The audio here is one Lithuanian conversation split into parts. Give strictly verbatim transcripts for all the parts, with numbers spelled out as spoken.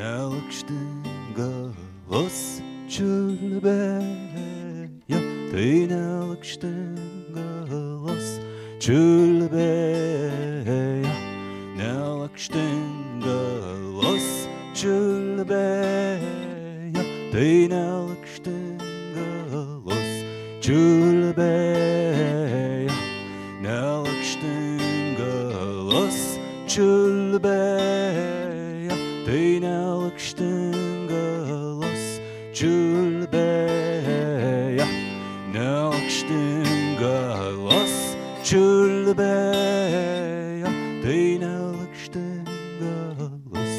nelakštingalos čiulbėjo, tai nelakštingalos čiulbėjo, nelakštingalos čiulbėjo, tai nelakštingalos čiulbėjo, nelakštingalos čiulbėjo, tai nelakštingalos čiulbėjo, nelakštingalos čiulbėjo, tai nelakštingalos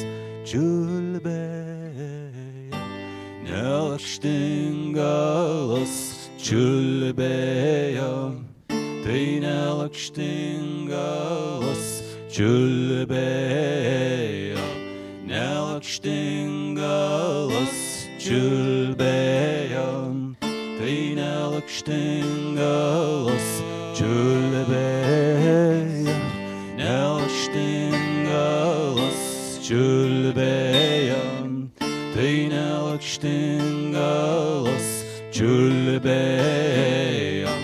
čiulbėjo, nelakštingalos čiulbėjo, tai nelakštingalos čiulbėjo, nelakštingalos čiulbėjo, tai nelakštingalos čiulbėjo, nelakštingalos čiulbėjo, tai nelakštingalos čiulbėjo,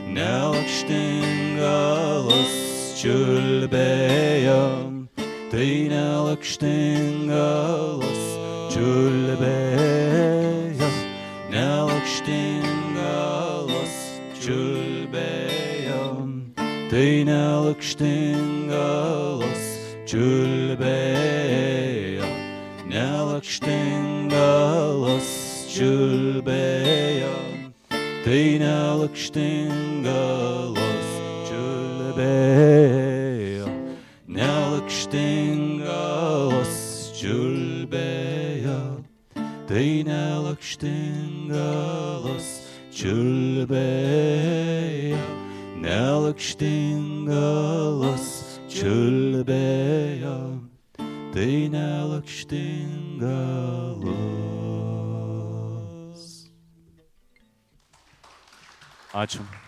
nelakštingalos čiulbėjo, tai nelakštingalos čiulbėjo, nelakštingalos čiulbėjo, tai nelakštingalos čiulbėjo, nelakštingalos čiulbėjo, tai nelakštingalos čiulbėjo, nelakštingalos čiulbėjo, tai nelakštingalos čiulbėjo, nelakštingalos čiulbėjo, tai nelakštingalos. Ačiū.